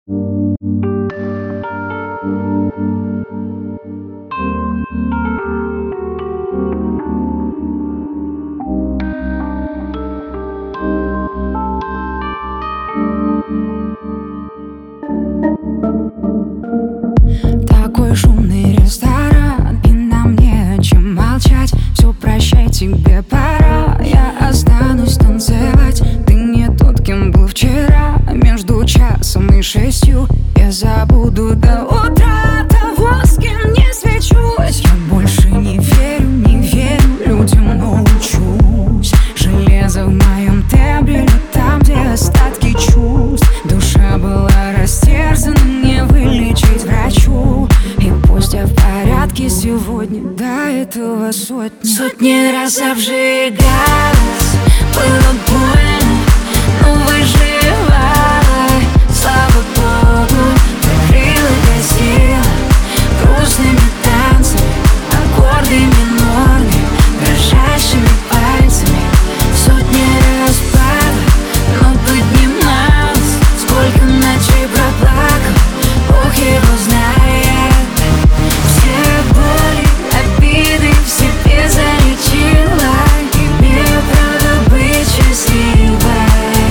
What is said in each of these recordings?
Такой шумный ресторан, и нам не о чем молчать. Все, прощай, тебе пора. Я останусь танцевать. Ты не тот, кем был вчера. Между часом и 6 я забуду до утра того, с кем не свечусь. Я больше не верю людям, но учусь. Железо в моем тембре, там, где остатки чувств. Душа была растерзана, не вылечить врачу. И пусть я в порядке сегодня, до этого сотни раз обжигалась. Было больно, но выживала. Слава Богу, закрыла, гасила грустными танцами, аккорды минорные, дрожащими пальцами. Сотни раз падала, но поднималась. Сколько ночей проплакала, Бог его знает. Все боли, обиды в себе залечила. Имею право быть счастливой.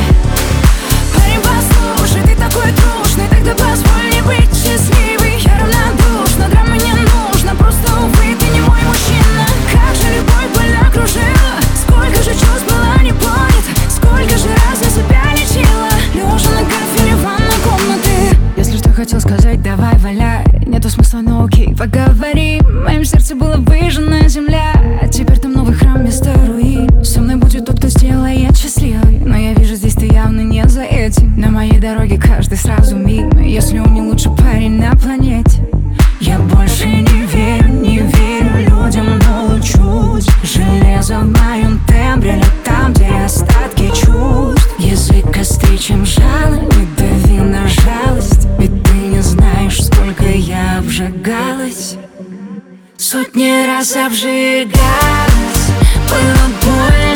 Парень, послушай, ты такой трушный, тогда позволь мне быть счастливой. Я равнодушна, драмы не нужно, просто, увы, ты не мой мужчина. Как же любовь боль окружила, сколько же чувств было не понято, сколько же раз я себя лечила, лежа на кафеле ванной комнаты. Если что хотел сказать, давай валяй. Нету смысла, но окей, поговори. В моем сердце была выжжена земля, а теперь там новый храм вместо руин. Со мной будет тот, кто сделает счастливой, но я вижу, здесь ты явно не за этим. На моей дороге каждый сразу мимо, если он не лучший парень на планете. Я больше не верю людям, но учусь. Железо в моем тембре, лед там, где остатки чувств. Язык острее, чем жало, не дави на жалость, ведь ты не знаешь, сколько я обжигалась. Сотни раз обжигалась, было больно.